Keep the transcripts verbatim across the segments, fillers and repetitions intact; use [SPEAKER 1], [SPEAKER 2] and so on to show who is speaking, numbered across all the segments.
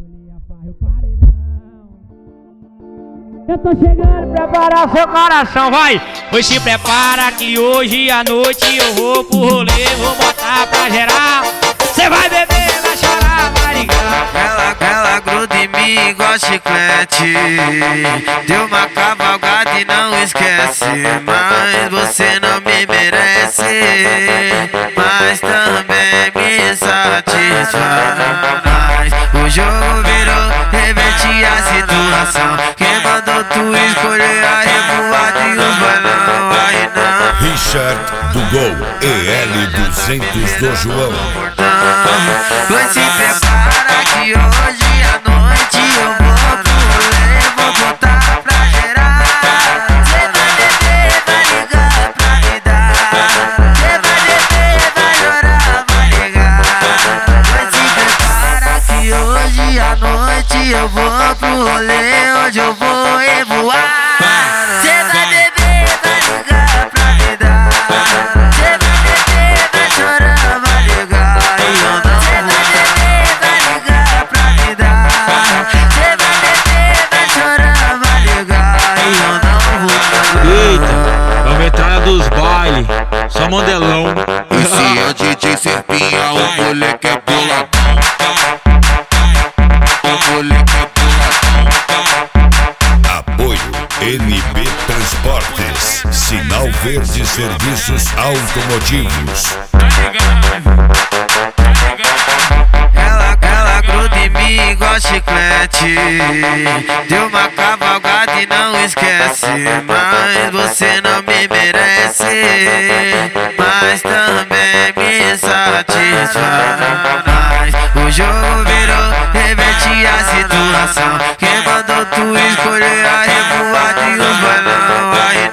[SPEAKER 1] escolhi a farra e o paredão. Eu tô chegando pra parar seu coração, vai! Pois se prepara que hoje à noite eu vou pro rolê, vou botar pra geral. Cê vai beber, vai chorar, vai ligar.
[SPEAKER 2] Ela, ela gruda em mim igual chiclete. Deu uma cavalgada e não esquece. Mas você não me merece, mas também me satisfaz. O jogo virou, reverte a situação. Quem mandou tu escolher a revoada e os balão? Aí não.
[SPEAKER 3] Richard do Gol E L duzentos do João.
[SPEAKER 2] Pois se prepara que hoje à noite eu vou pro rolê, vou botar pra gerar. Cê vai beber, vai ligar pra me dar. Cê vai beber, vai chorar, vai ligar. Pois se prepara que hoje à noite eu vou pro rolê, hoje eu vou revoar. Cê vai beber, vai ligar pra me dar. Cê vai beber, vai chorar, vai ligar. E eu não vou beber, vai ligar pra me dar. Cê vai beber, vai chorar, vai ligar. E eu não vou.
[SPEAKER 4] Eita, vamos entrar dos bailes, só modelão.
[SPEAKER 5] Esse é o D J Serpinha, o moleque é boladão. O moleque é boladão.
[SPEAKER 3] Apoio N B Transportes, Sinal Verde Serviços Automotivos.
[SPEAKER 2] Ela, ela gruda em mim igual chiclete. Deu uma cavalgada e não esquece. Mas você não me merece, mas também me satisfaz. O jogo virou, reverte a situação. Quem mandou tu escolher a revoada e os balão? Aí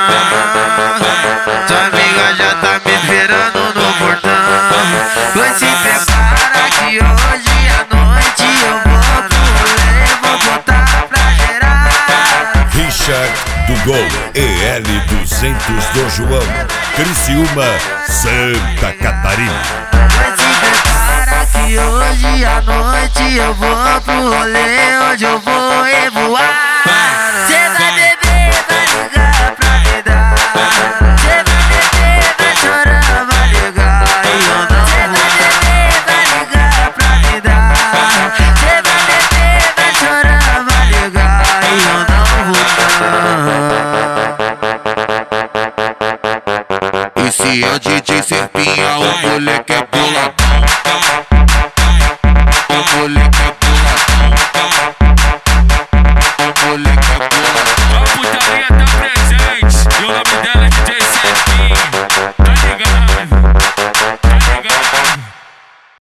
[SPEAKER 2] não. Tua amiga já tá me esperando no portão. Pois se prepara que hoje à noite eu vou pro rolê, vou botar pra gerar.
[SPEAKER 3] Richard do Gol E L duzentos do João, Criciúma, Santa Catarina.
[SPEAKER 2] Pois se prepara que hoje à noite eu vou pro rolê, hoje eu vou revoar. Cê vai beber, vai ligar pra me dar. Cê vai beber, vai chorar, vai ligar. E eu não vou. Cê vai beber, vai ligar pra me dar. Cê vai beber, vai chorar, vai ligar. E eu não vou.
[SPEAKER 5] Esse é o D J Serpinha, o moleque é boladão. O moleque é